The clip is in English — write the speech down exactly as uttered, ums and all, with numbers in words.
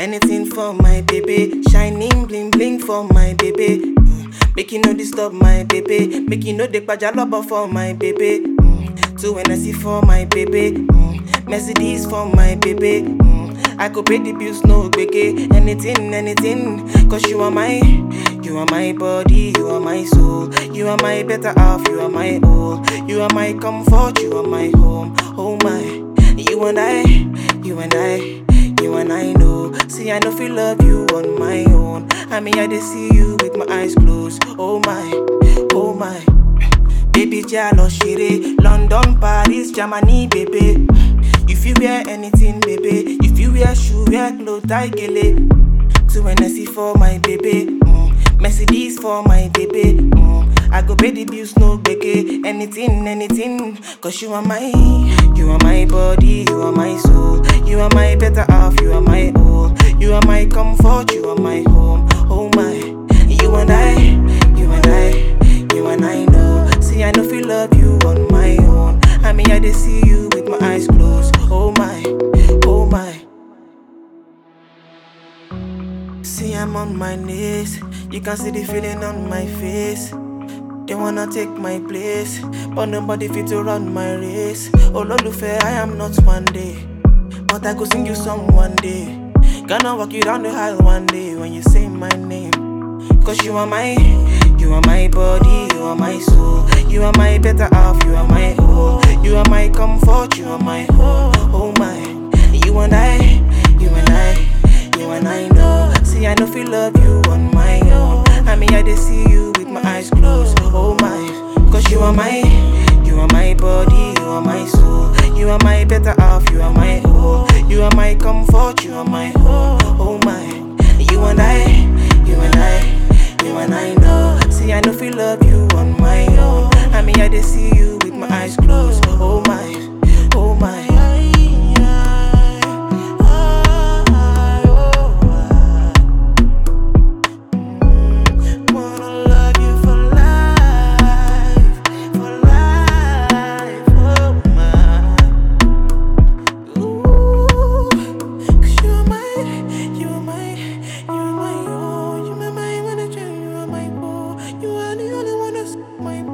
Anything for my baby, shining bling bling for my baby. Mm. Make you no disturb my baby, make you no dey pajalobo for my baby. Mm. Two N S C for my baby, mm. Mercedes for my baby. Mm. I could pay the bills, no gbege. Anything, anything, cause you are my, you are my body, you are my soul. You are my better half, you are my all. You are my comfort, you are my home. Oh my, you and I, you and I. You and I know, see I know feel love you on my own. I mean I just see you with my eyes closed. Oh my, oh my. Baby jalo shire, London, Paris, Germany, baby. If you wear anything, baby. If you wear shoe, wear clothes, I get it. Two N S C for my baby, mm. Mercedes for my baby, mm. I go pay the bills, no gbege. Anything, anything, cause you are my, you are my body, you are my soul. You are my better half, you are my all. You are my comfort, you are my home. Oh my, you and I, you and I, you and I know. See I know feel love you on my own. I mean I just see you with my eyes closed. Oh my, oh my. See I'm on my knees, you can see the feeling on my face. They wanna take my place, but nobody fit to run my race. Oh Ololufe, I am not one day, but I go sing you song one day. Gonna walk you down the aisle one day when you say my name. Cause you are my, you are my body, you are my soul. You are my better half, you are my all. You are my comfort, you are my home. Oh my, you and I, you and I, you and I know. See I know feel love you on my own. I mean I just see you with my eyes closed. Oh my, cause you are my, you are my body, you are my soul. You are my better half, you are my all. You are my comfort, you are my home. Oh my, you and I, you and I, you and I know. See I know feel love you on my own. I mean I just see you with my eyes closed. Oh my, oh my. My